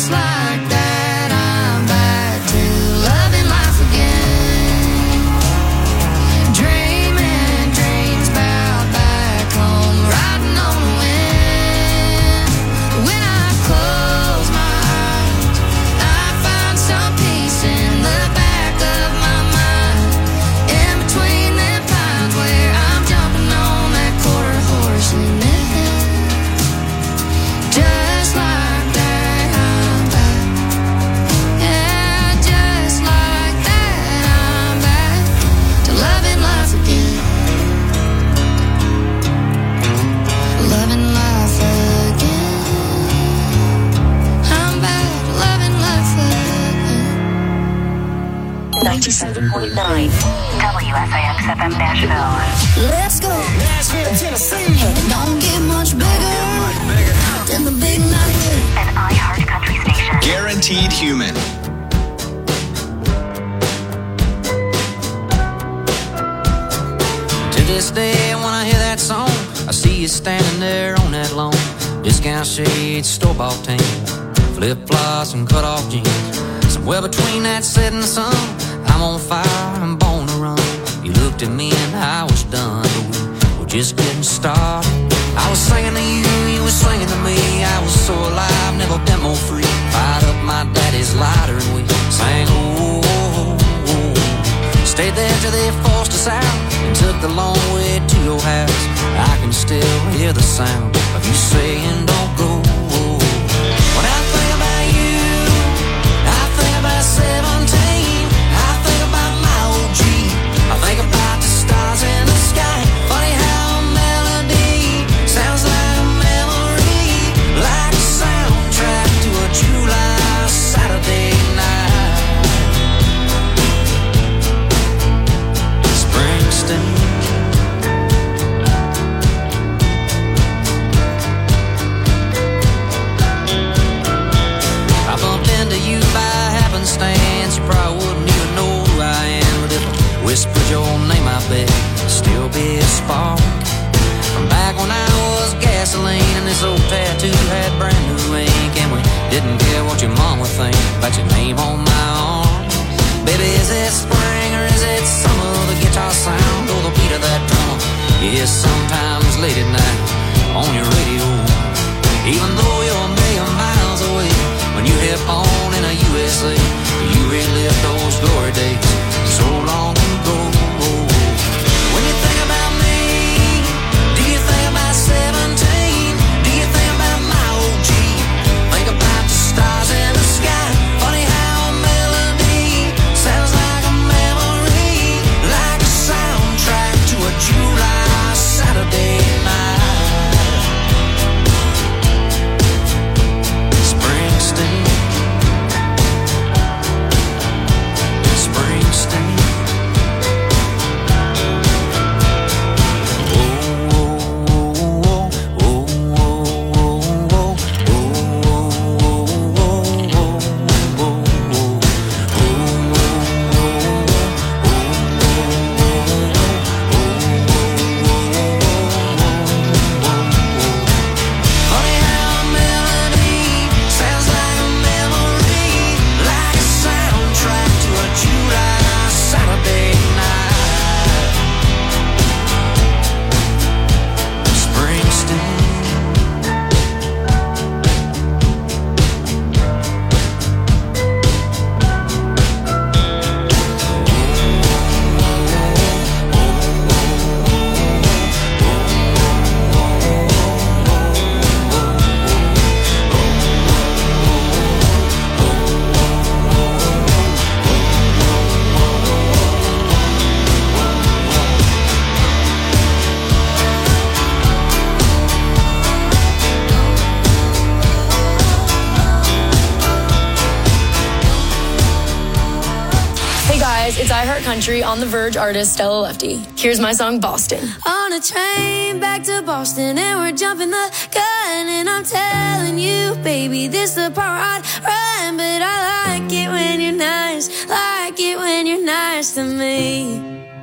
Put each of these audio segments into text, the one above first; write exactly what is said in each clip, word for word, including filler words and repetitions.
ninety-seven point nine W S I X F M Nashville. Let's go. Nashville, Tennessee. Don't get much bigger than the big night. An iHeart country station. Guaranteed Human. To this day, when I hear that song, I see you standing there on that lawn. Discount shades, store-bought tan, flip-flops and cut-off jeans. Somewhere between that setting sun, I'm on fire, I'm born to run. You looked at me and I was done, but we were just getting started. I was singing to you, you were singing to me. I was so alive, never been more free. Fired up my daddy's lighter and we sang, oh, oh, oh. Stayed there till they forced us out and took the long way to your house. I can still hear the sound of you saying don't go. When I think about you, I think about seventeen. I think about my O G. I think about the stars in the sky. Funny how a melody sounds like a memory, like a soundtrack to a July Saturday night. Springsteen. I bumped into you by happenstance. You probably wouldn't even know who I am, but if I whispered your name, I bet it'd still be a spark. From back when I was gasoline and this old tattoo had brand new ink, and we didn't care what your mom would think about your name on my arm. Baby, is it spring or is it summer? The guitar sound or the beat of that drummer? Yes, sometimes late at night on your radio, even though you're a million miles away. When you hit on in a U S A, you relive those glory days so long ago. When you think about me, do you think about seventeen? Do you think about my O G? Think about the stars in the sky. Funny how a melody sounds like a memory, like a soundtrack to a July Saturday night. Springsteen. Springsteen. It's iHeart Country on the Verge artist Stella Lefty. Here's my song Boston. On a train back to Boston and we're jumping the gun, and I'm telling you, baby, this the part I'd run, but I like it when you're nice, like it when you're nice to me.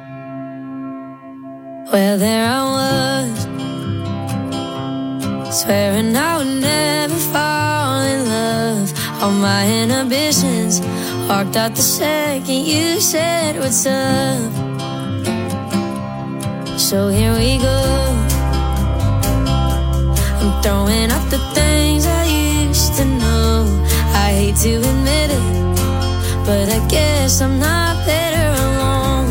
Well, there I was, swearing I would never fall in love. all my inhibitions walked out the second you said what's up. So here we go. I'm throwing up the things I used to know. I hate to admit it, but I guess I'm not better alone.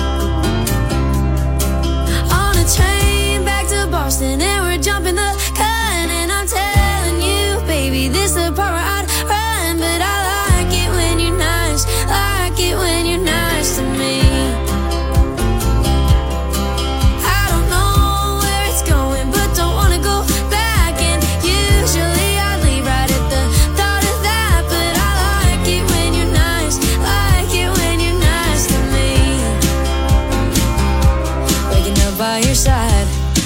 On a train back to Boston, and we're jumping the gun, and I'm telling you, baby, this is the part where I'd run, but I like it when you're nice, like it when you're nice to me. I don't know where it's going, but don't wanna go back, and usually I leave right at the thought of that, but I like it when you're nice, like it when you're nice to me. Waking up by your side,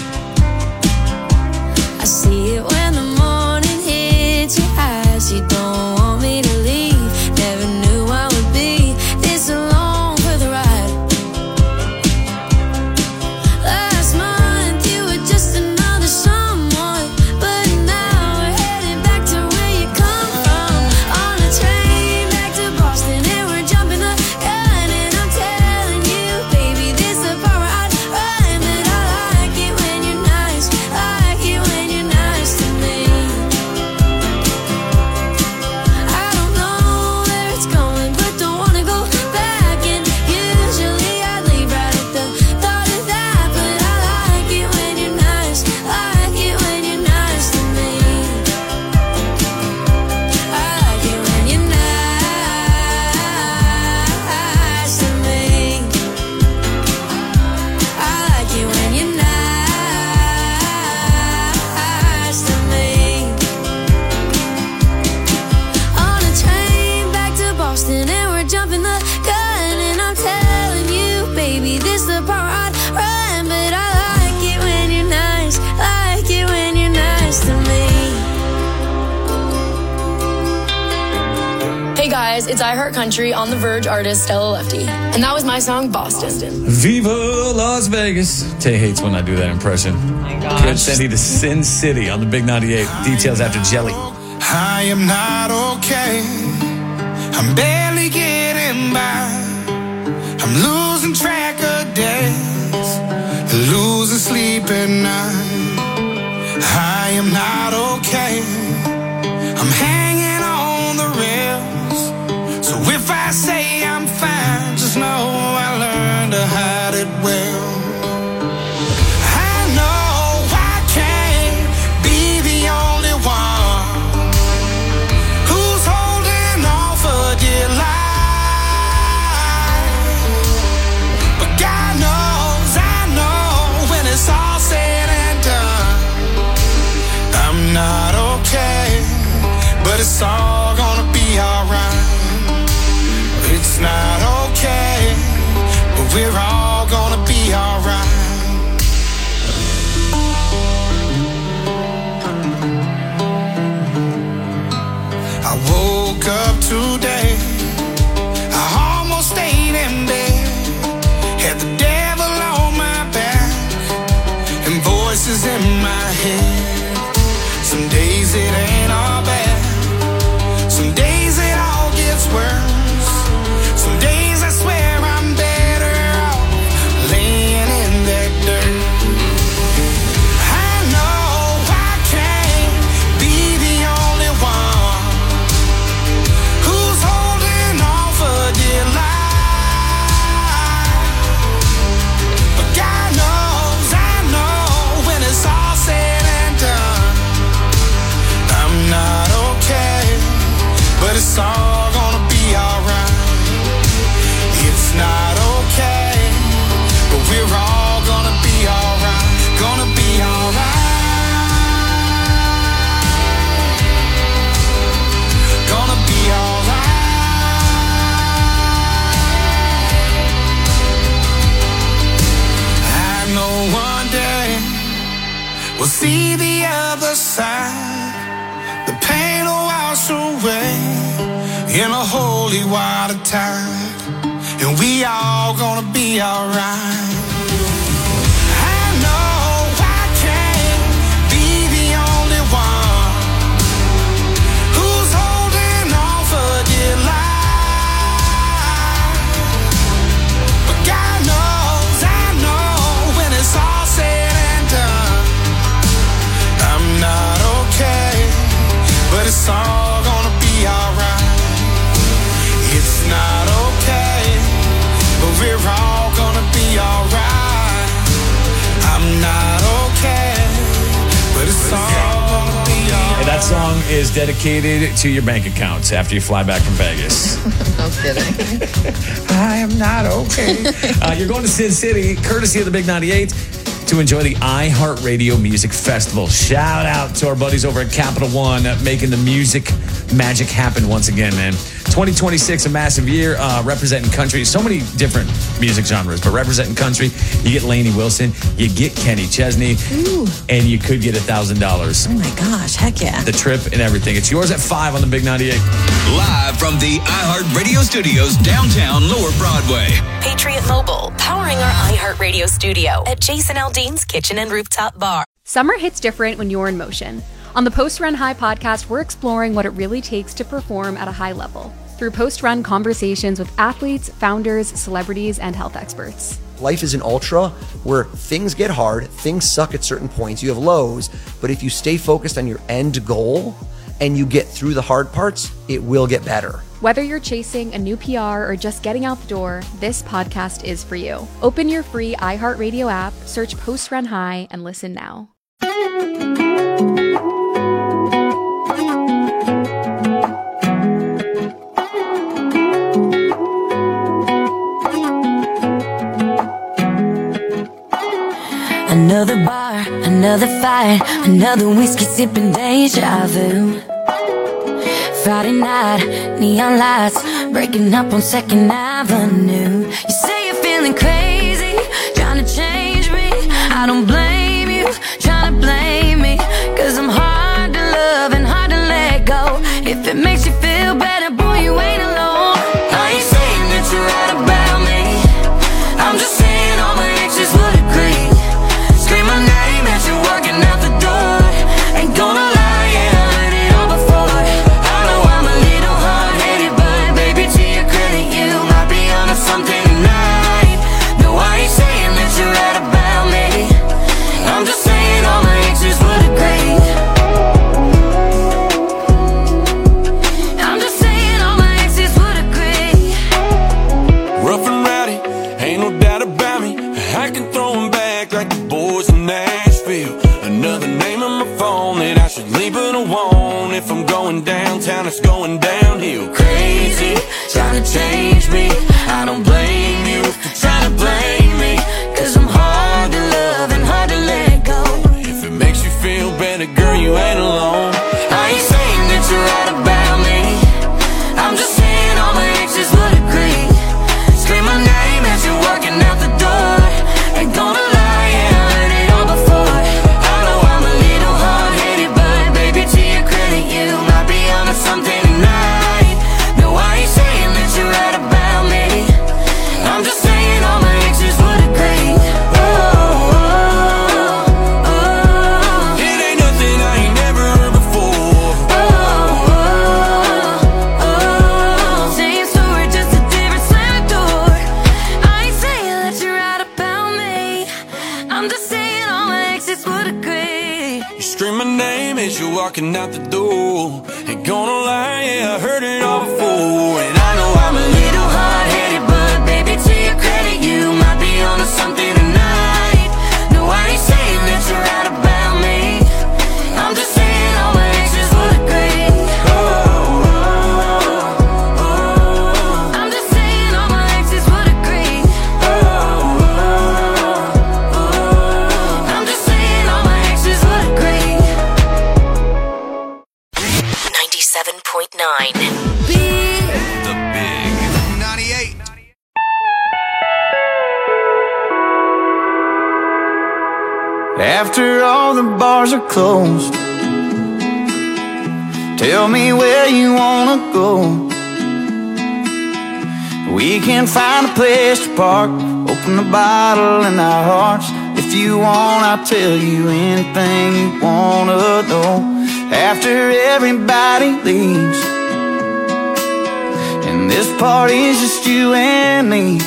I see it when the morning hits your eyes. You don't want me to leave, never knew I would be this alone for the ride. Last month you were just another someone, but now we're heading back to where you come from. On a train back to Boston, and we're jumping the gun, and I'm telling you, baby, this is the part where I'd run, but I like it when you're nice, like it when you're nice to me. I don't know where it's going, but don't wanna go back, and usually I leave right at the thought of that, but I like it when you're nice, like it when you're nice to me. I like it when you're nice to me. I like it when you're nice to me. On a train back to Boston, and we're jumping the gun, and I'm telling you, baby, this is the part where I'd run, but I like it when you're nice, like it when you're nice to me. Hey guys, it's I Heart Country on The Verge artist Stella Lefty. And that was my song, Boston. Viva Las Vegas. Tay hates when I do that impression. Oh my gosh. Kid Cindy to Sin City on the Big ninety-eight. Details after Jelly. I am not okay. I'm barely getting by. I'm losing track of days, losing sleep at night. I am not okay. I'm hanging on the rails. So if I say I'm fine, just know I learned to hide it well. I know I can't be the only one who's holding on for dear life. But God knows, I know when it's all said and done, I'm not okay, but it's all gonna be alright. It's not okay, but we're all gonna be alright. I woke up today, I almost stayed in bed, had the devil on my back and voices in my head. Some days it ain't all bad, some days it all gets worse. Some days I swear I'm better off laying in that dirt. I know I can't be the only one who's holding on for dear life. But God knows, I know when it's all said and done, I'm not okay, but it's all gonna be alright. It's not okay, but we're all gonna be alright, gonna be alright, gonna be alright. I know one day we'll see the other side, the pain will wash away in a holy water tide, and we all gonna be alright. I know I can't be the only one who's holding song is dedicated to your bank accounts after you fly back from Vegas. No kidding. I am not okay. uh, you're going to Sin City, courtesy of the Big ninety-eight, to enjoy the iHeartRadio Music Festival. Shout out to our buddies over at Capital One, uh, making the music magic happen once again, man. twenty twenty-six, a massive year, uh, representing country. So many different music genres, but representing country, you get Lainey Wilson, you get Kenny Chesney, Ooh. and you could get one thousand dollars. Oh my gosh, heck yeah. The trip and everything. It's yours at five on the Big ninety-eight. Live from the iHeartRadio studios downtown Lower Broadway. Patriot Mobile, powering our iHeartRadio studio at Jason Aldean's Kitchen and Rooftop Bar. Summer hits different when you're in motion. On the Post Run High podcast, we're exploring what it really takes to perform at a high level through post-run conversations with athletes, founders, celebrities, and health experts. Life is an ultra where things get hard, things suck at certain points, you have lows, but if you stay focused on your end goal and you get through the hard parts, it will get better. Whether you're chasing a new P R or just getting out the door, this podcast is for you. Open your free iHeartRadio app, search Post Run High, and listen now. Another bar, another fight, another whiskey sipping deja vu. Friday night, neon lights, breaking up on Second Avenue. You say you're feeling crazy, trying to change me. I don't blame you, trying to blame me, cause I'm hard to love and hard to let go. If it makes you feel better, boy, you ain't alone. I ain't saying that you're right about me, I'm just saying all my exes would agree. Scream my name as you're walking out the door. Ain't gonna lie, yeah, I heard it all before. I know I'm a little hard-headed, but baby, to your credit, you might be onto something tonight. No, I ain't saying that you're right about me, I'm just saying all my exes would agree. I'm just saying all my exes would agree. Rough and rowdy, ain't no doubt about me. I can throw them back like the boys in Nashville. Another name on my phone that I should leave it alone. If I'm going downtown, it's going downhill. Crazy, trying to change me. I don't blame you for trying to blame me, cause I'm hard to love and hard to let go. If it makes you feel better, girl, you ain't alone. I ain't saying that you're right about me, I'm just saying all my exes would agree. Scream my name as you're walking out the door. Ain't gonna lie, yeah, I heard it all before. I know I'm a little hard-headed, but baby, to your credit, you might be onto something tonight. No, I ain't saying that you're right about me, I'm just saying all my exes would agree. Oh, oh, oh. It ain't nothing I ain't never heard before. Oh, oh, oh. Same story, just a different side door. I ain't saying that you're right about me, I'm just saying all my exes would agree. You scream my name as you're walking out the door. Ain't gonna lie, yeah, I heard it all before. And I know I'm a little hard-headed, but baby, to your credit, you might be onto something tonight. No, I ain't saying that you're right about me, I'm just saying all my exes would agree. Oh, oh, oh. I'm just saying all my exes would agree. Oh, oh, oh. I'm just saying all my exes would agree. ninety-seven point nine. The Big ninety-eight. After all the bars are closed, tell me where you wanna go. We can find a place to park, open a bottle in our hearts. If you want, I'll tell you anything you wanna know. After everybody leaves, and this party's just you and me,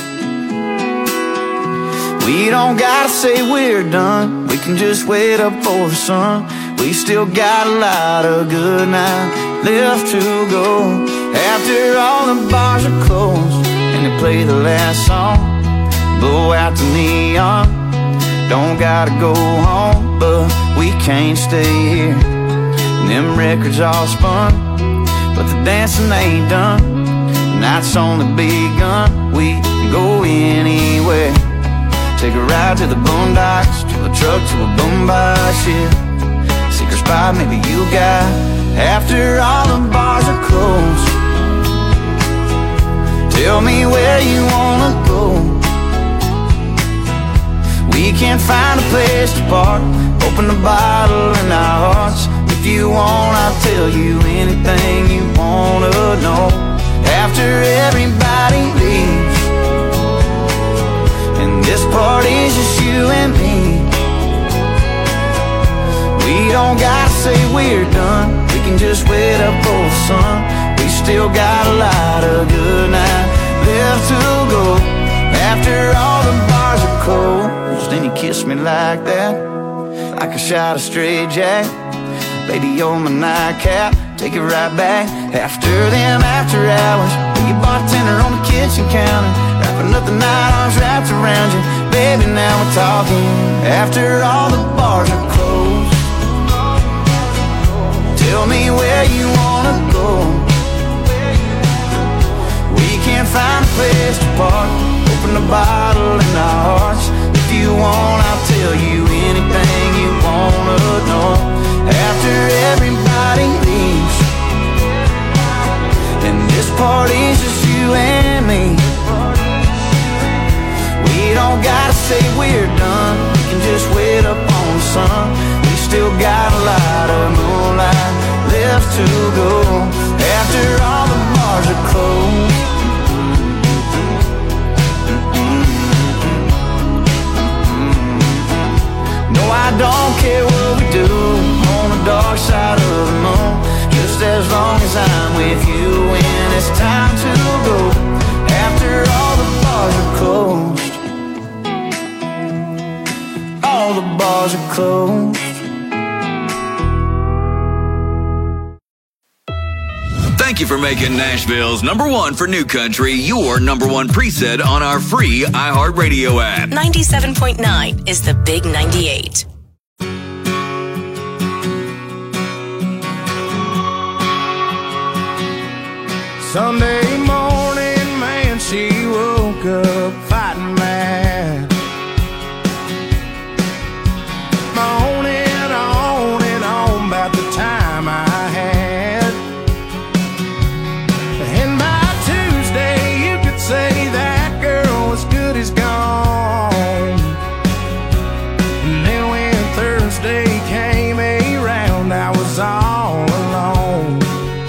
we don't gotta say we're done, we can just wait up for the sun. We still got a lot of good night left to go. After all the bars are closed and they play the last song, blow out the neon. Don't gotta go home, but we can't stay here. and them records all spun, but the dancing ain't done. The night's only begun. We can go anywhere. Take a ride to the boondocks, to a truck, to a boombox, yeah. Secret spot maybe you got after all the bars are closed. Tell me where you wanna go. We can't find a place to park. Open the bottle in our hearts. If you want, I'll tell you anything you wanna know. After everybody leaves, and this party's just you and me, we don't gotta say we're done. We can just wait up for the sun. We still got a lot of good night left to go. After all the bars are closed, then you kiss me like that, like a shot of straight jack. Baby, you're my nightcap, take it right back. After them after hours, be a bartender on the kitchen counter, wrapping up the night, arms wrapped around you. Baby, now we're talking. After all the bars are closed, tell me where you wanna go. We can't find a place to park. Open the bottle in our hearts. If you want, I'll tell you anything you wanna know. After everybody leaves, and this party's just you and me, we don't gotta say we're done. We can just wait up on the sun. We still got a lot of moonlight left to go. After all the bars are closed, no, I don't care what we do on the dark side of the moon, just as long as I'm with you when it's time to go. After all the bars are closed, all the bars are closed. Thank you for making Nashville's number one for new country your number one preset on our free iHeartRadio app. ninety-seven point nine is the Big ninety-eight. Sunday morning, man, she woke up fighting mad. On and on and on about the time I had. And by Tuesday, you could say that girl was good as gone. And then when Thursday came around, I was all alone.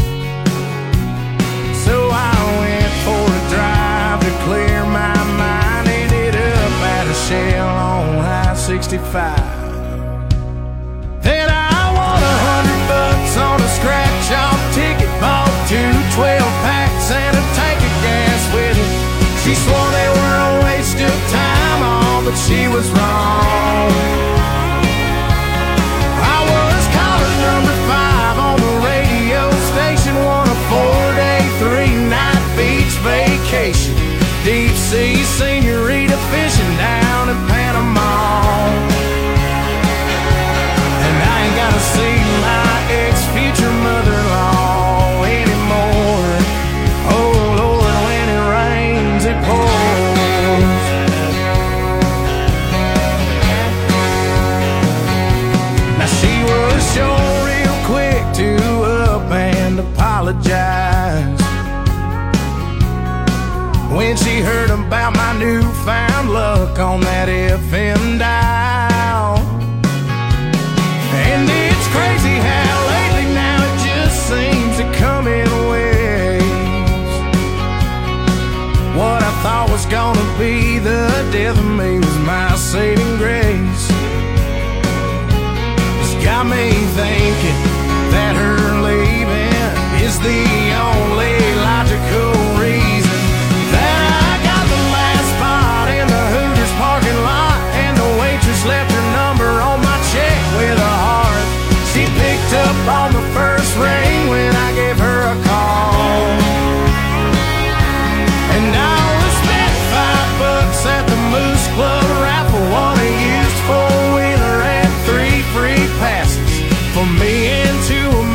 So I went for a drive to clear my mind. Ended up at a Shell on I sixty-five. Then I won a hundred bucks on a scratch-off ticket. Bought two twelve packs and a tank of gas with it. She swore they were a waste of time, all, but she was wrong. I was caller number five on the radio station, won a four-day, three-night beach vacation. Deep sea senorita fishing down in Panama. And I ain't gotta see my ex-future mother-in-law anymore. Oh Lord, when it rains, it pours. Now she was sure real quick to up and apologize when she heard about my newfound luck on that F M dial. And it's crazy how lately now it just seems to come in waves. What I thought was gonna be the death of me was my saving grace. It's got me thinking that her leaving is the only logical reason that I got the last spot in the Hooters parking lot, and the waitress left her number on my check with a heart. She picked up on the first ring when I gave her a call. And I was spent five bucks at the Moose Club raffle, won a used four-wheeler and three free passes for me and two of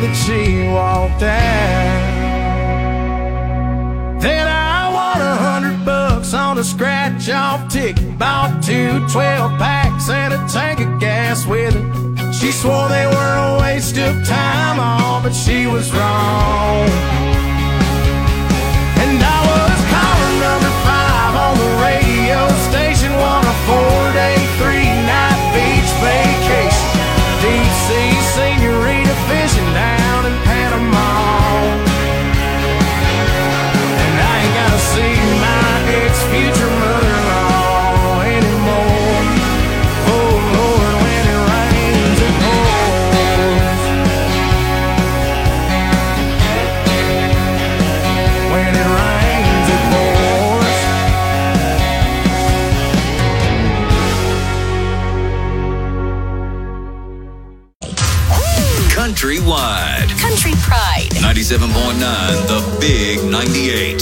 that she walked out. Then I won a hundred bucks on a scratch-off ticket. Bought two twelve packs and a tank of gas with it. She swore they were a waste of time, all, but she was wrong. And I was caller number five on the radio station, won a four-day, three-night beach vacation. Deep sea senorita fishing down in Panama. And I ain't gotta see my ex-future mother-in-law anymore. Oh Lord, when it rains it pours. When it rains it pours. Countrywide. Country Pride. ninety-seven point nine, The Big ninety-eight.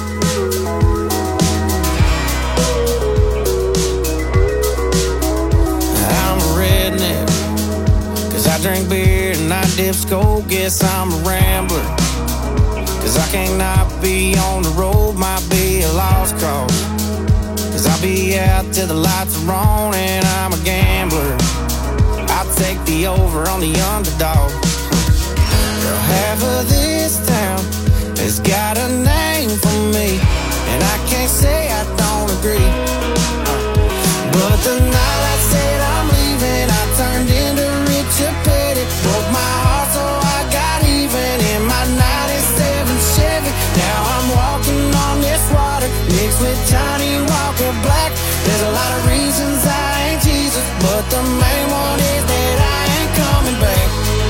I'm a redneck, cause I drink beer and I dip skull. Guess I'm a rambler, cause I can't not be on the road. Might be a lost cause, cause I'll be out till the lights are on. And I'm a gambler, I'll take the over on the underdog. Girl, half of this town has got a name for me, and I can't say I don't agree. But the night I said I'm leaving, I turned into Richard Petty. Broke my heart so I got even in my ninety-seven Chevy. Now I'm walking on this water mixed with Johnny Walker Black. There's a lot of reasons I ain't Jesus, but the main one is that I ain't coming back.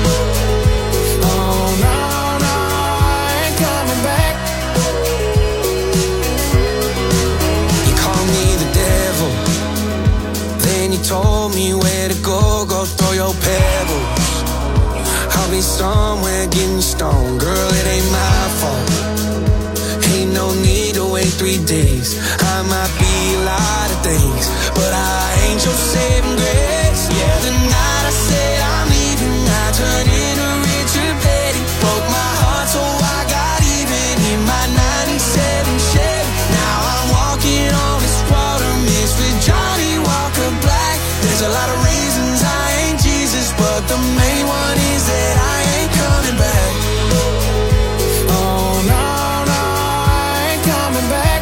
Oh no, no, I ain't coming back. You call me the devil, then you told me where to go. Go throw your pebbles, I'll be somewhere getting stoned. Girl, it ain't my fault, ain't no need to wait three days. I might be a lot of things, but I ain't your saving grace. Yeah, the night I said I'm leaving, I turned into Richard Petty. Broke my heart so I got even in my ninety-seven Chevy. Now I'm walking on this water mixed with Johnny Walker Black. There's a lot of reasons I ain't Jesus, but the main one is that I ain't coming back. Oh no, no, I ain't coming back.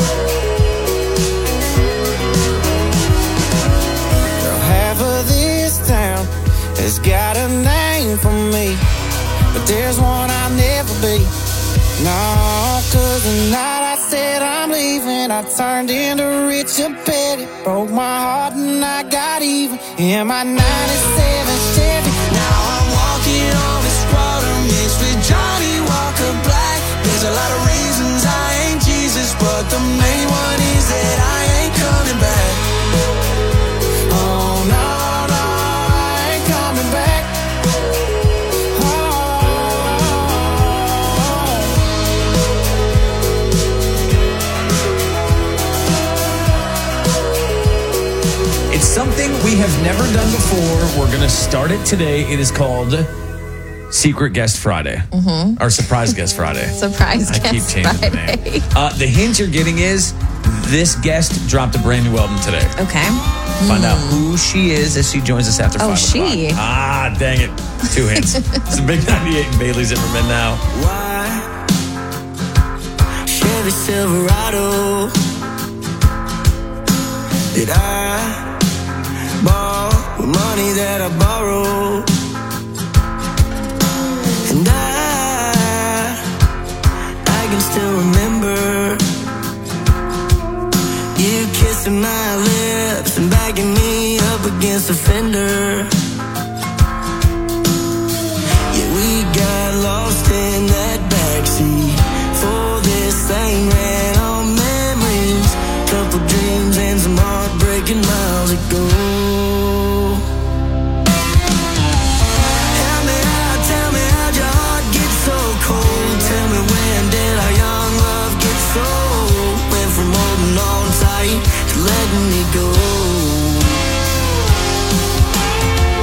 Girl, half of this town has got a name for me, but there's one I'll never be. No, cause the night I said I'm leaving, I turned into Richard Petty. Broke my heart and I got even in my ninety-seven Chevy. Now I'm walking on this water mixed with Johnny Walker Black. There's a lot of reasons I ain't Jesus, but the main one is that I ain't coming back. Oh no, no, I ain't coming back. It's something we have never done before. We're going to start it today. It is called Secret Guest Friday. Mm-hmm. Or Surprise Guest Friday. Surprise I Guest keep changing Friday. the name. Uh, the hint you're getting is this guest dropped a brand new album today. Okay. Find Mm. out who she is as she joins us after Oh, five she. o'clock. Ah, dang it. Two hints. It's the Big ninety-eight and Bailey Zimmerman now. Why? Chevy Silverado. Did I borrow with money that I borrowed? And I, I can still remember you kissing my lips and backing me up against the fender. Yeah, we got lost in that backseat, for this thing ran on memories, couple dreams and some heartbreaking miles ago. Help me out, tell me how'd your heart get so cold? Tell me when did our young love get so? Went from holding on tight to letting me go.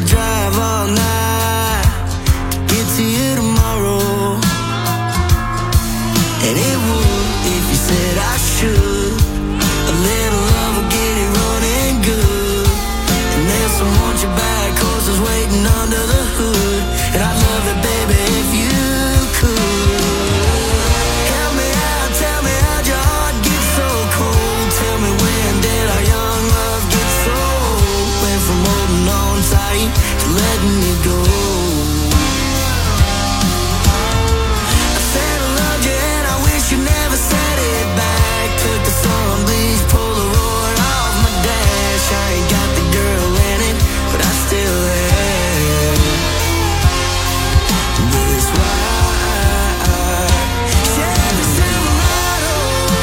I'll drive all night to get to you tomorrow. And it would if you said I should. A little love will get it running good. And there's some want you back horses waiting under the hood. And I'd love it, baby, if you could. Help me out, tell me how'd your heart get so cold. Tell me when did our young love get so old. Went from holding on tight to letting you go. I said I loved you and I wish you never said it back. Took the sun, please Polaroid off my dash. I ain't got the girl in it, but I still have this ride. Chevy Silverado.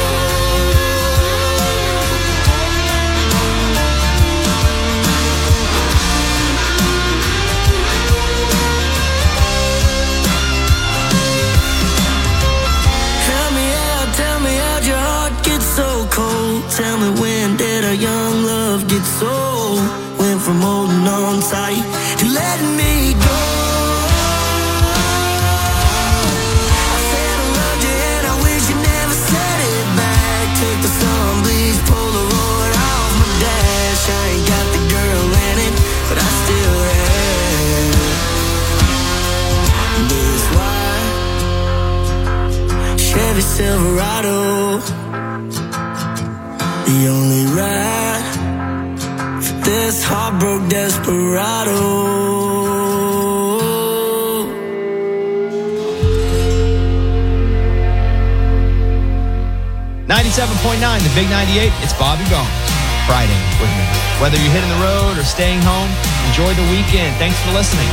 Help me out, tell me how'd your heart get so cold. Tell me when did our young love get so old. Went from holding on tight to letting me go. I said I loved you and I wish you never said it back. Took the sun, please Polaroid off my dash. I ain't got the girl in it, but I still have this white Chevy Silverado. The only ride for this heartbroken desperado. ninety-seven point nine, the Big ninety-eight, it's Bobby Bones. Friday with me. Whether you're hitting the road or staying home, enjoy the weekend. Thanks for listening.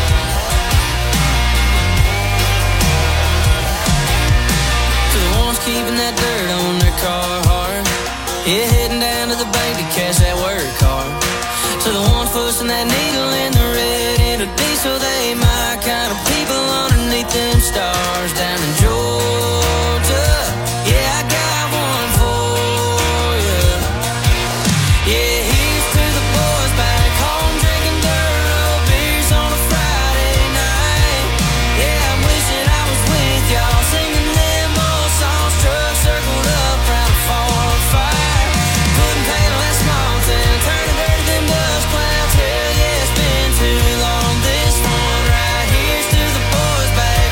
To the ones keeping that dirt on their car hard. Yeah, heading down to the bank to cash that work card. To the ones pushing that needle in the red into diesel, they my kind of people underneath them stars down in Georgia. Yeah, I got one for you. Yeah, here's to the boys back home drinking dirt road beers on a Friday night. Yeah, I'm wishing I was with y'all singing them old songs, trucks circled up round a farm fire. Putting paint on that small town, turning dirt to them dust clouds. Hell yeah, it's been too long. This one right here's to the boys back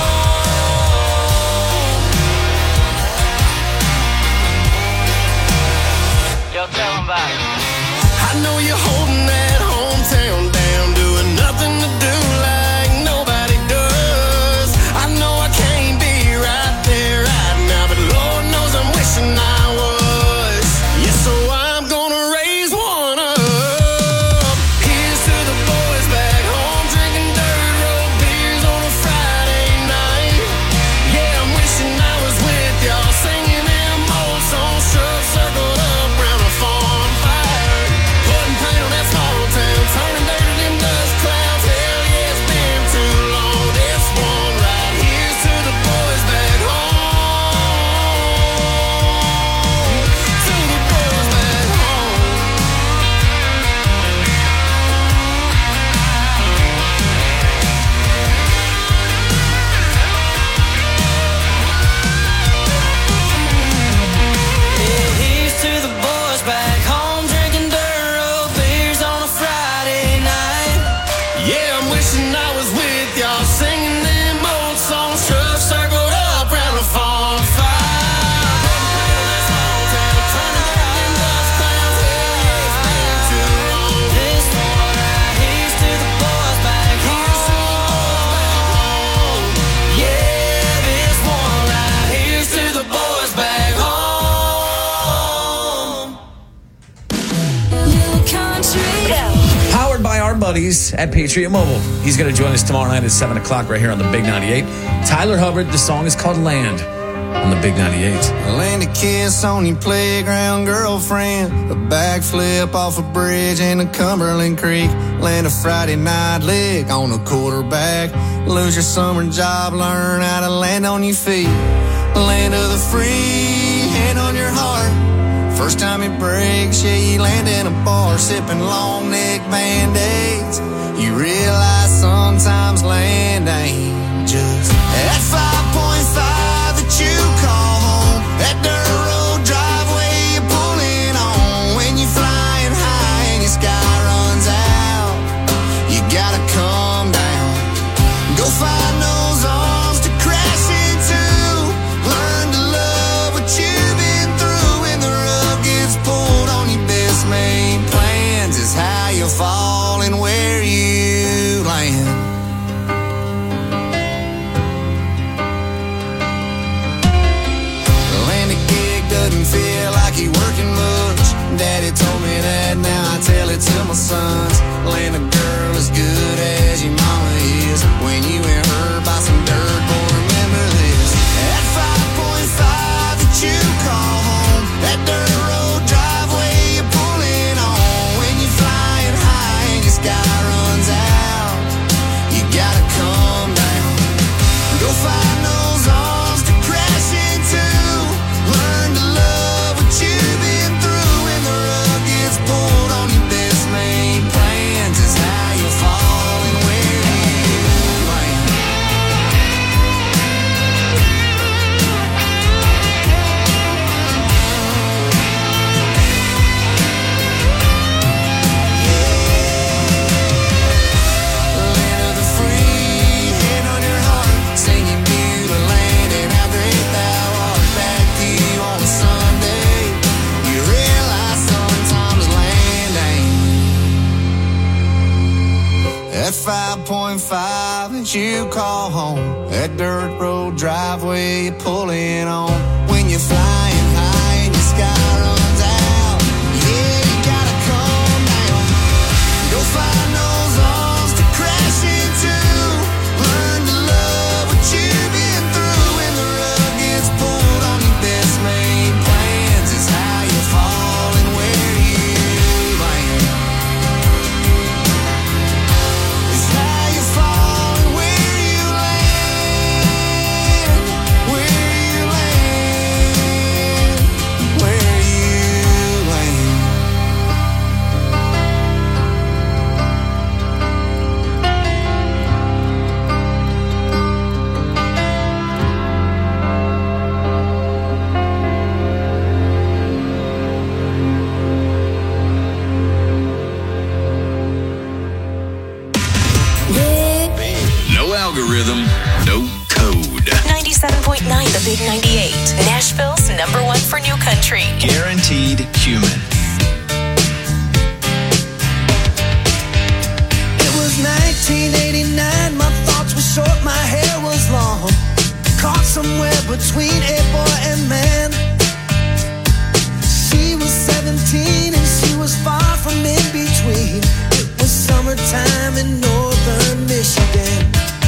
home. Yo, tell them about it. I know you're holding that hometown down, doing nothing to do like nobody does. I know I can't be right there right now, but Lord knows I'm wishing I was. Yeah, so I'm gonna raise one up. Here's to the boys back home drinking dirt road beers on a Friday night. Yeah, I'm wishing I was with y'all singing them old songs, trucks circled up round a farm fire. Putting paint on that small town, turning dirt to them dust clouds. Hell yeah, it's been too long. This one right here's to the boys back home. To the boys back home. Yeah, here's to the boys back home drinking dirt road beers on a Friday night. Yeah, I'm wishing I was with y'all singing them old songs, trucks circled up round a farm fire. This one right here's to the boys back home. Yeah, this one right here's to the boys back home. Little country. Powered by our buddies at Patriot Mobile. He's going to join us tomorrow night at seven o'clock right here on the Big ninety-eight. Tyler Hubbard, the song is called Land on the Big ninety-eight. Land a kiss on your playground girlfriend. A backflip off a bridge in the Cumberland Creek. Land a Friday night lick on a quarterback. Lose your summer job, learn how to land on your feet. Land of the free, hand on your heart. First time it breaks, yeah, you land in a bar, sipping long neck Band-Aids. falling where you land. The landing gig doesn't feel like you're working much. Daddy told me that, now I tell it to my sons. Land a girl as good as your mama is. When you and her buy some dirt, boy, remember this. That five point five that you call home, that dirt road driveway you're pulling on. When you're flying high and your sky runs out, you gotta come down. Go find those arms to crash into. Learn to love what you've been through. When the rug gets pulled on your best laid plans is how you fall and where you land. Land of the free, hand on your heart, singing beautiful land and how great thou art. Back to you on a Sunday, you realize sometimes land ain't. That five point five that you call home, that dirt road driveway you're pulling on. When you're flying high and your sky runs out, yeah, you gotta come down. Go find those arms to crash into. Learn to love what you've been through. When the rug gets pulled on your best laid plans is how you fall and where you land. Is how you fall and where you land. Where you land. Where you land. No algorithm, no code. ninety-seven point nine The Big ninety-eight. Nashville's number one for new country. Guaranteed human. It was nineteen eighty-nine, my thoughts were short, my hair was long. Caught somewhere between a boy and man. She was seventeen and she was far from in between. It was summertime in northern Michigan.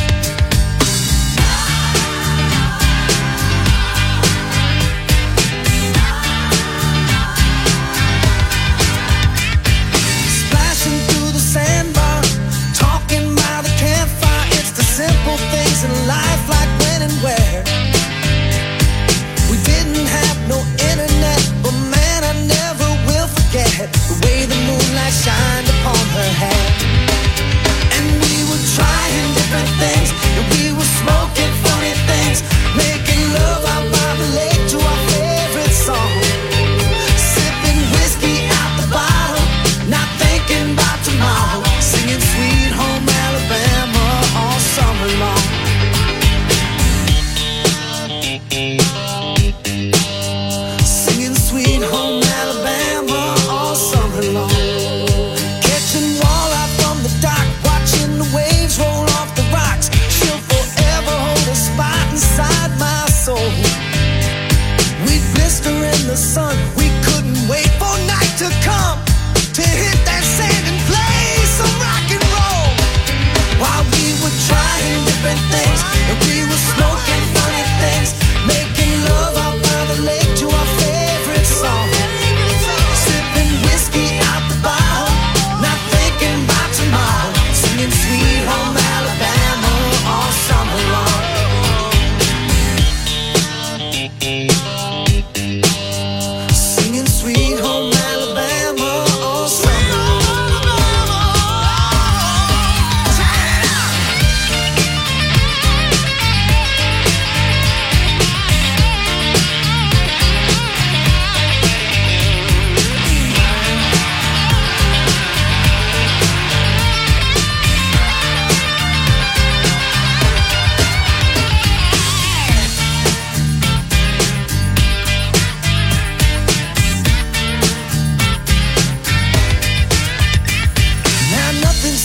Splashing through the sandbar, talking by the campfire. It's the simple things in life, like when and where. We didn't have no internet, but man, I never will forget the way the moonlight shined upon her hair.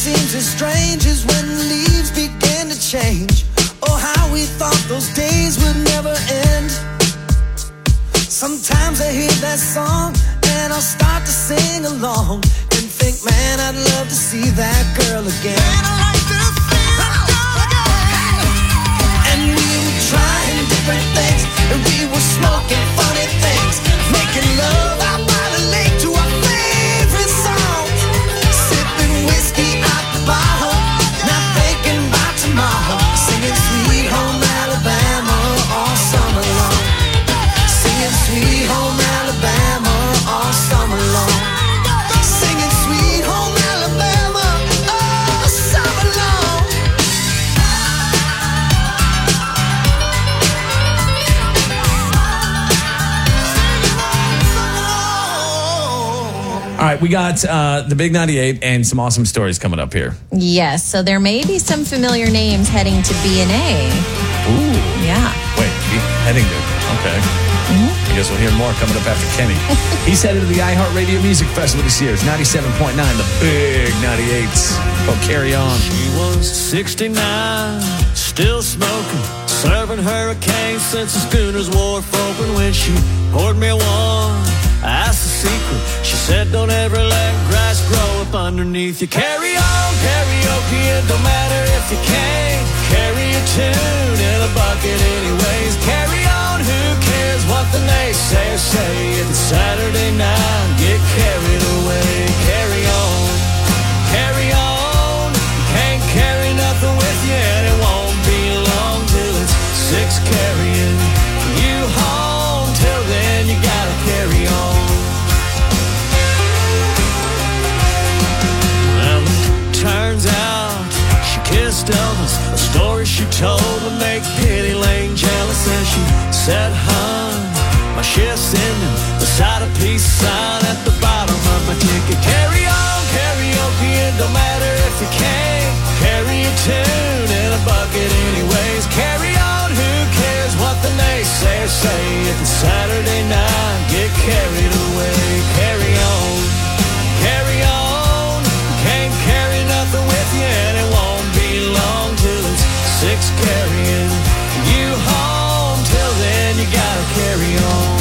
seems as strange as when the leaves begin to change. Oh, how we thought those days would never end. Sometimes I hear that song and I'll start to sing along and think, man, I'd love to see that girl again. Man, I'd like to see that girl again. And we were trying different things, and we were smoking funny things, making love out by the lake to our favorite song, sipping whiskey out the bottle, not thinking about tomorrow, singing Sweet Home Alabama all summer long, singing Sweet Home Alabama all summer long, singing Sweet Home Alabama all summer long. All right, we got uh, the Big ninety-eight and some awesome stories coming up here. Yes, so there may be some familiar names heading to B N A. Ooh. Yeah. Wait, he heading to, okay. Mm-hmm. I guess we'll hear more coming up after Kenny. He's headed to the iHeartRadio Music Festival this year. It's ninety-seven point nine, the Big ninety-eights. Oh, carry on. She was sixty-nine, still smoking, serving hurricanes since the schooners wharf open. When she poured me one, I asked the secret. She said, don't ever let grass grow up underneath you. Carry on, karaoke, it don't matter if you can't carry a tune in a bucket anyways. Carry on, who cares what the naysayers say? If it's Saturday night, get carried away. Carry on, carry on. You can't carry nothing with you, and it won't be long till it's six carrying you home. Till then, you gotta carry on. Well, it turns out she kissed Elvis. A story she told would make Penny Lane jealous, and she said, "Hun, my shift's ending." Beside a peace sign at the bottom of my ticket. Carry on, karaoke, it don't matter if you can't carry a tune in a bucket anyways. Carry on, who cares what the naysayers say? If it's Saturday night, get carried away. Carry on, carry on. You can't carry nothing with you, and it won't be long till it's six carrying you home. Till then, you gotta carry on.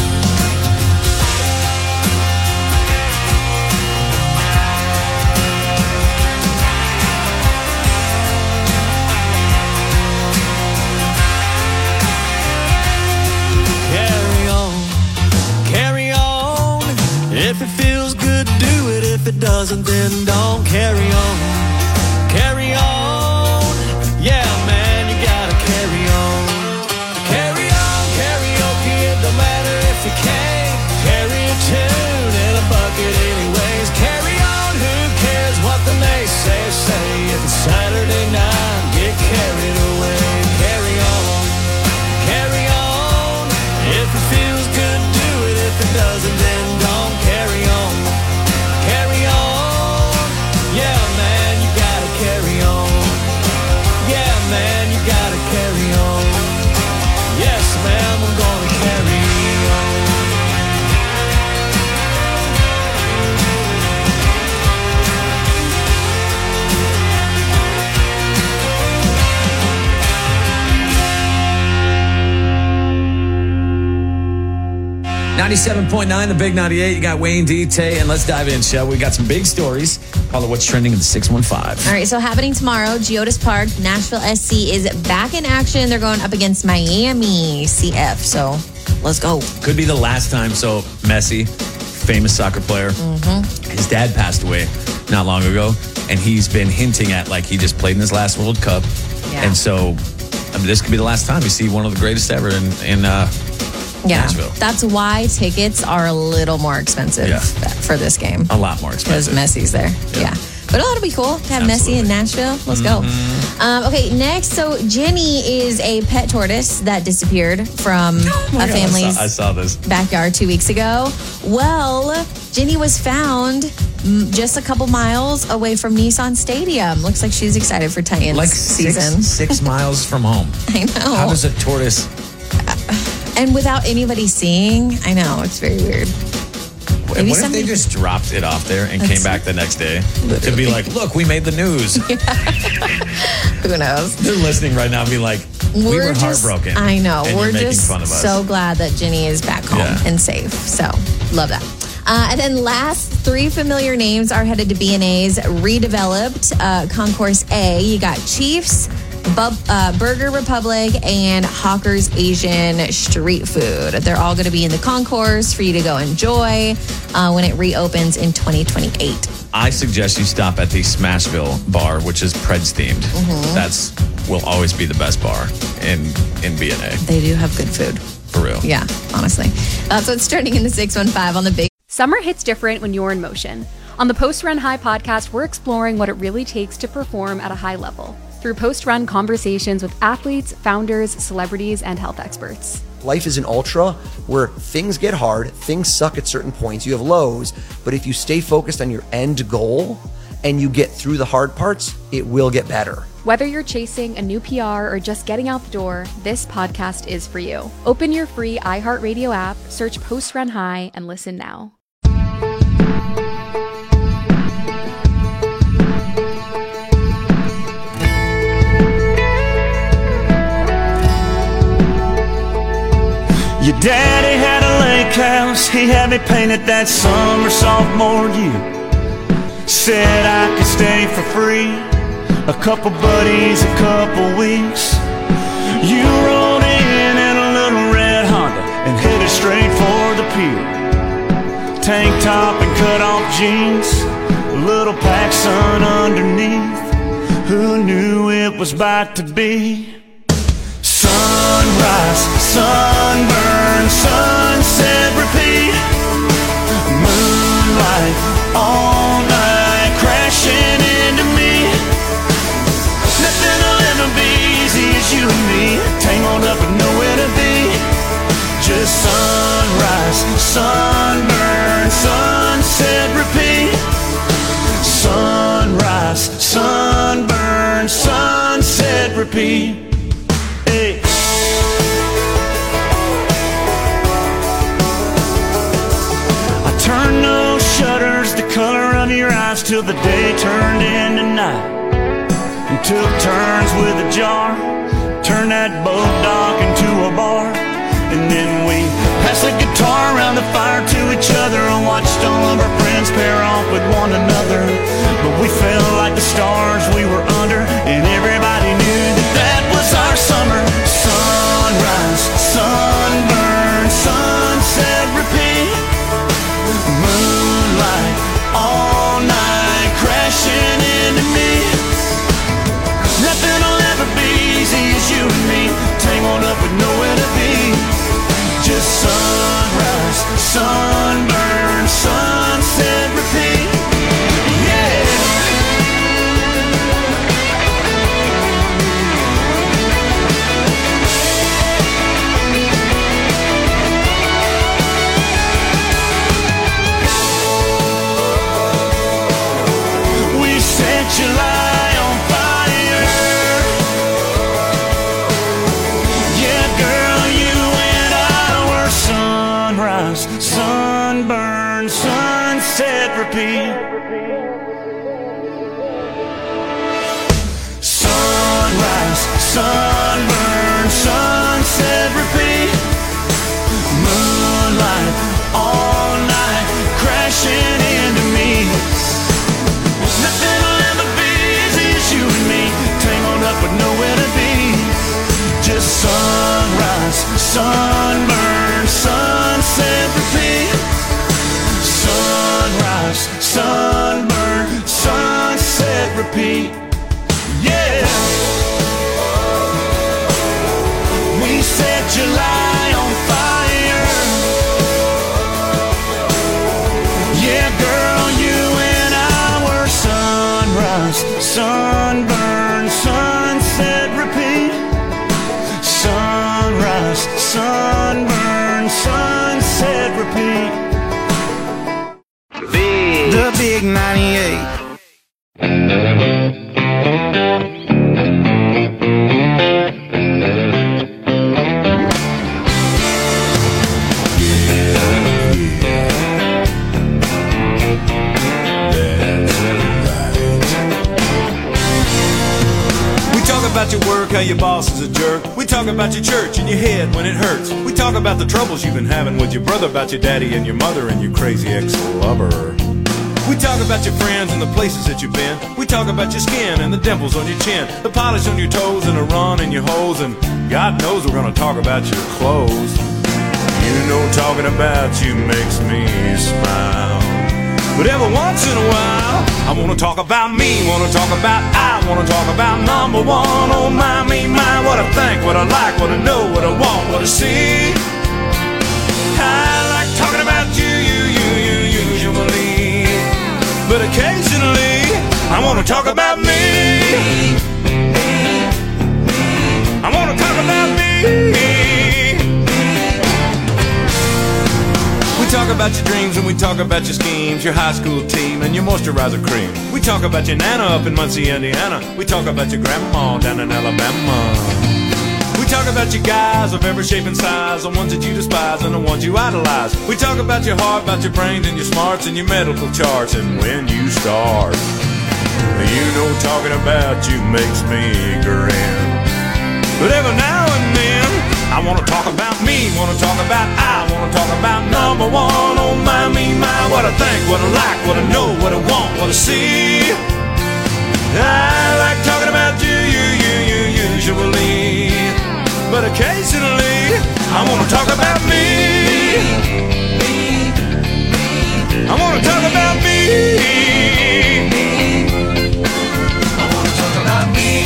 If it feels good, do it. If it doesn't, then don't. Carry on, carry on. Yeah, man, you gotta carry on. Carry on, karaoke, it don't matter if you can't carry a tune in a bucket anyways. Carry on, who cares what the naysayers say? If it's Saturday night, get carried away. Carry on, carry on. If it feels good, do it. If it doesn't, then don't. Carry on, carry on. Yeah, man, you gotta carry on. Yeah, man, you gotta carry on. Yes, ma'am, I'm gonna carry on. ninety-seven point nine, the Big ninety-eight. You got Wayne D, Tay, and let's dive in, shall we? We got some big stories. Call it what's trending in the six one five. All right, so happening tomorrow, Geodis Park, Nashville S C is back in action. They're going up against Miami C F, so let's go. Could be the last time. So Messi, famous soccer player, Mm-hmm. his dad passed away not long ago, and he's been hinting at like he just played in his last World Cup. Yeah. And so I mean, this could be the last time you see one of the greatest ever in, in uh, Yeah, Nashville. that's why tickets are a little more expensive Yeah. for this game. A lot more Because expensive. Messi's there. Yeah. But oh, it'll be cool to have Messi in Nashville. Let's Mm-hmm. go. Um, okay, next. So Jenny is a pet tortoise that disappeared from Oh my a God, family's I saw, I saw this. backyard two weeks ago. Well, Jenny was found mm, just a couple miles away from Nissan Stadium. Looks like she's excited for Titans Like season. six, six miles from home. I know. How does a tortoise? And without anybody seeing, I know, it's very weird. What Maybe if somebody- they just dropped it off there and came That's- back the next day to be like, look, we made the news. Who knows? They're listening right now and be like, we We're were just- heartbroken. I know. and We're you're making just fun of us. so glad that Ginny is back home Yeah. and safe. So, love that. Uh, and then last, three familiar names are headed to B and A's redeveloped uh, Concourse A. You got Chiefs, Bub, uh, Burger Republic, and Hawker's Asian Street Food. They're all going to be in the concourse for you to go enjoy uh, when it reopens in twenty twenty-eight. I suggest you stop at the Smashville bar, which is Preds themed. Mhm. That's will always be the best bar in in B and A. They do have good food. For real. Yeah, honestly. That's what's trending in the six one five on the big. Summer hits different when you're in motion. On the Post Run High podcast, we're exploring what it really takes to perform at a high level through post-run conversations with athletes, founders, celebrities, and health experts. Life is an ultra where things get hard, things suck at certain points, you have lows, but if you stay focused on your end goal and you get through the hard parts, it will get better. Whether you're chasing a new P R or just getting out the door, this podcast is for you. Open your free iHeartRadio app, search Post Run High, and listen now. Your daddy had a lake house, he had me painted that summer sophomore year. Said I could stay for free, a couple buddies, a couple weeks. You rolled in in a little red Honda and headed straight for the pier. Tank top and cut off jeans, a little PacSun underneath. Who knew it was about to be? Sunrise, sunburn, sunset, repeat. Moonlight, all night, crashing into me. Nothing will ever be easy as you and me, tangled up with nowhere to be. Just sunrise, sunburn, sunset, repeat. Sunrise, sunburn, sunset, repeat. Hey. I turned those shutters the color of your eyes till the day turned into night, and took turns with a jar, turned that boat dock into a bar, and then we passed the guitar around the fire to each other and watched all of our friends pair off with one another. But we felt like the stars we were under, and everybody knew that that was our summer. Sunrise, sunburn, sunset, repeat. Moonlight, all night, crashing into me. Nothing will ever be easy as you and me, tangled up with nowhere to be. Just sunrise, sunburn, sunset, repeat. Yeah. We set July on fire. Yeah, girl, you and I were sunrise, sunburn, sunset, repeat. Sunrise, sunburn, sunset, repeat. Moonlight, all night, crashing into me. Nothing will ever be easy as you and me, tangled up with nowhere to be. Just sunrise, sunburn, sunset, repeat. Sunrise, sunburn, sunset, repeat. Yeah. We set July on fire. Yeah, girl, you and I were sunrise, sunburn, sunset, repeat. Sunrise, sunburn, sunset, repeat. Big. The Big ninety-eight. about your work, how your boss is a jerk. We talk about your church and your head when it hurts. We talk about the troubles you've been having with your brother, about your daddy and your mother and your crazy ex-lover. We talk about your friends and the places that you've been. We talk about your skin and the dimples on your chin, the polish on your toes and the run in your hose. And God knows we're gonna talk about your clothes. You know talking about you makes me smile. But every once in a while, I wanna talk about me, wanna talk about I, wanna talk about number one. Oh my, me, my, what I think, what I like, what I know, what I want, what I see. I like talking about you, you, you, you, usually. But occasionally, I wanna talk about me. I wanna talk about me. We talk about your dreams and we talk about your schemes, your high school team and your moisturizer cream. We talk about your nana up in Muncie, Indiana. We talk about your grandma down in Alabama. We talk about your guys of every shape and size, the ones that you despise and the ones you idolize. We talk about your heart, about your brains and your smarts and your medical charts and when you start. You know talking about you makes me grin. But every now and then I wanna talk about me, wanna talk about I, wanna talk about number one. Oh my, me, my, what I think, what I like, what I know, what I want, what I see. I like talking about you, you, you, you, usually. But occasionally, I wanna talk about me. I wanna talk about me. I wanna talk about me.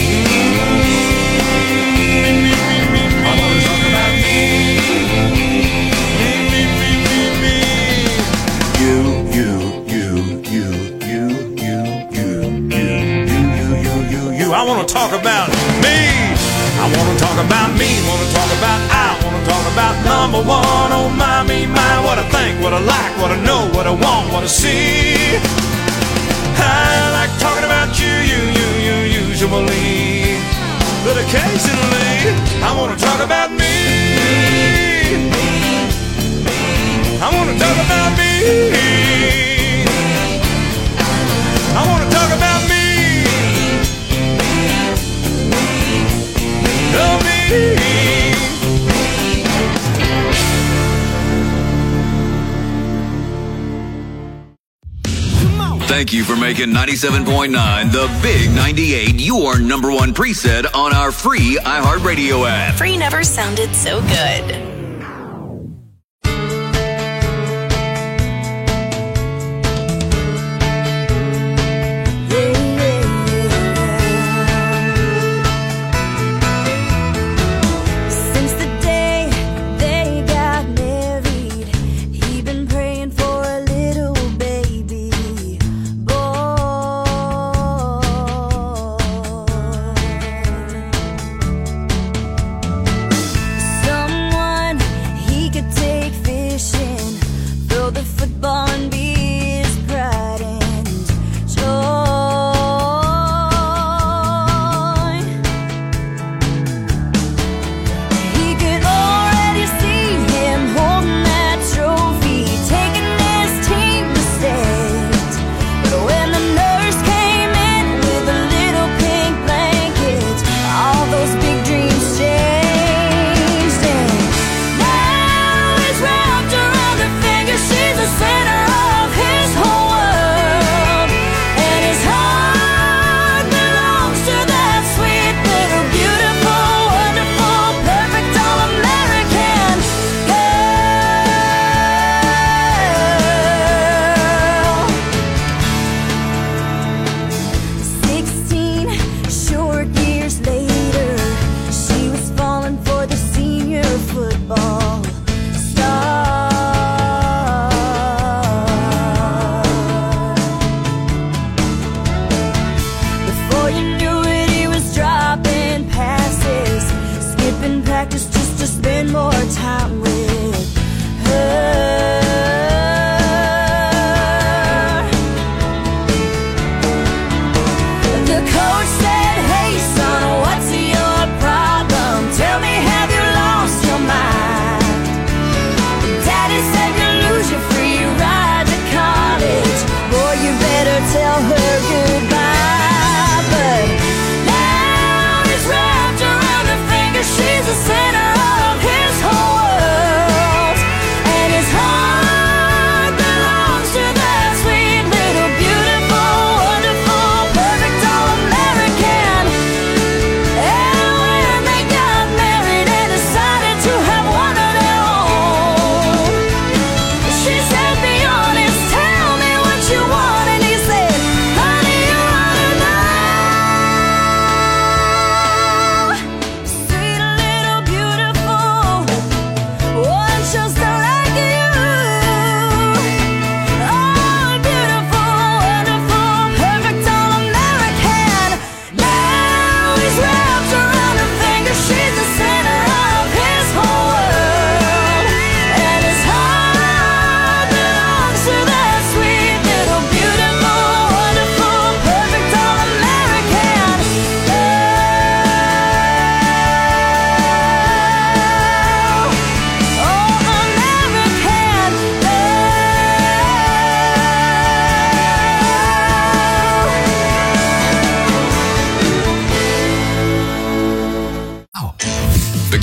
I wanna talk about me. I wanna talk about me. Wanna talk about I. Wanna talk about number one. Oh my, me, my, what I think, what I like, what I know, what I want, what I see. I like talking about you, you, you, you, usually. But occasionally, I wanna talk about me. I wanna talk about me. I wanna talk about me. Thank you for making ninety-seven point nine the Big ninety-eight your number one preset on our free iHeartRadio app. Free never sounded so good. Someone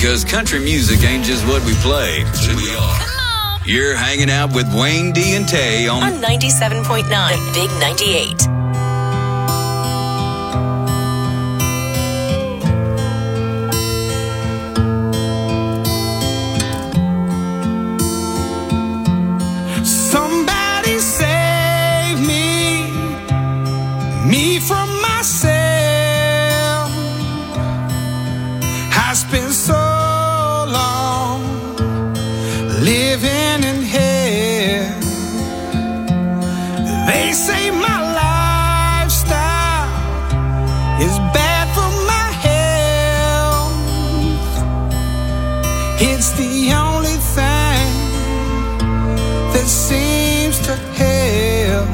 because country music ain't just what we play. It's who we are. You're hanging out with Wayne D and Tay on, on ninety-seven point nine, The Big ninety-eight. Somebody save me, me from myself. I spent so long living in hell. They say my lifestyle is bad for my health. It's the only thing that seems to help.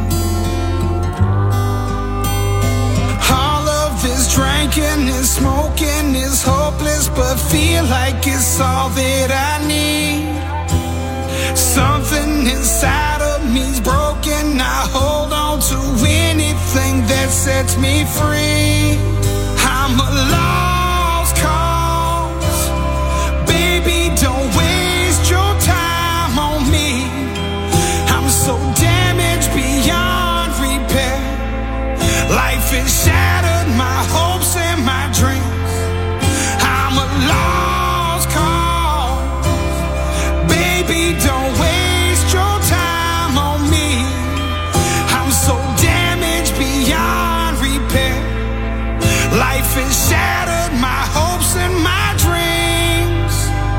All of this drinking and smoking is hopeless, but feel like it's all that I need. Something inside of me's broken. I hold on to anything that sets me free. I'm a lost cause. Baby, don't waste your time on me. I'm so damaged beyond repair. Life has shattered my hopes and my dreams. I'm a lost cause. Baby, don't waste your time on me. I'm so damaged beyond repair. Life has shattered my hopes and my dreams.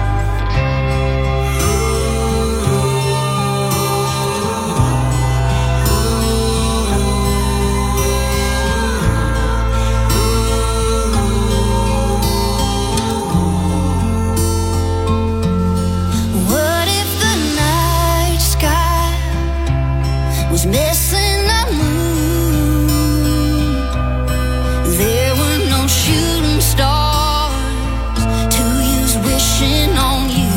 What if the night sky was missing a moon? There were no shooting stars to use wishing on you.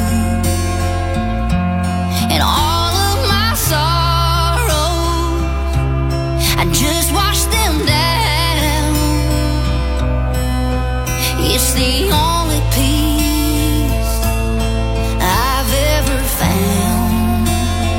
And all of my sorrows, I just washed them down. It's the only peace I've ever found.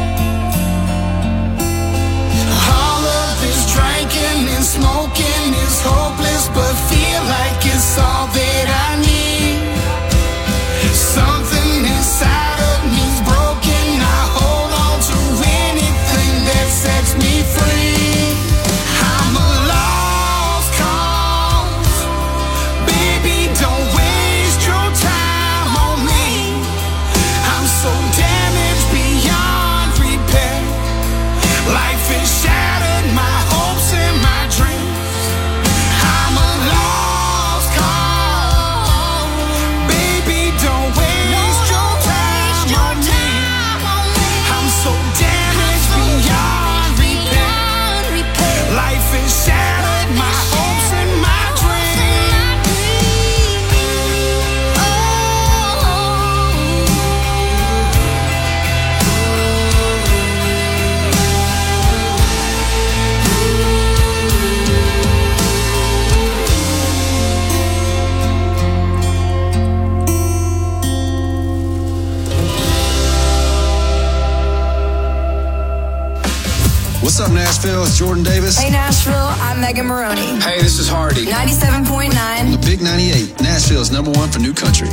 All of this drinking and smoking is hopeless, but feel like it's all that I need. Something inside of me's broken. I hold on to anything that sets me free. I'm a lost cause. Baby, don't waste your time on me. I'm so damaged beyond repair. Life has shattered my hopes and my dreams. I'm a lost cause. Baby, don't waste your time on me. I'm so damaged beyond repair. Life has shattered my hopes and my dreams. What's up, Nashville? It's Jordan Davis. Hey Nashville, I'm Megan Maroney. Hey, this is Hardy. ninety-seven point nine. The Big ninety-eight, Nashville's number one for new country.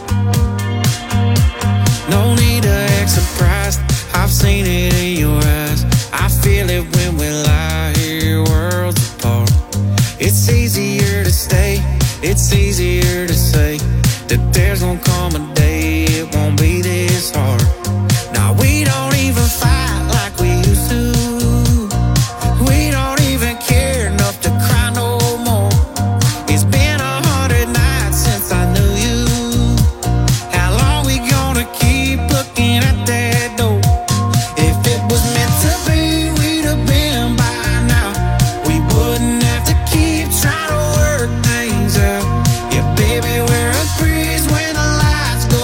No need to act surprised. I've seen it in your eyes. I feel it when we lie here worlds apart. It's easier to stay. It's easier to say that there's gonna come a day it won't be this hard. Now we don't even fight like we used to. We don't even care enough to cry no more. It's been a hundred nights since I knew you. How long we gonna keep looking at that door? If it was meant to be, we'd have been by now. We wouldn't have to keep trying to work things out. Yeah, baby, we're a breeze when the lights go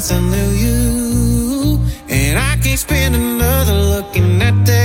something new you, and I can't spend another looking at that.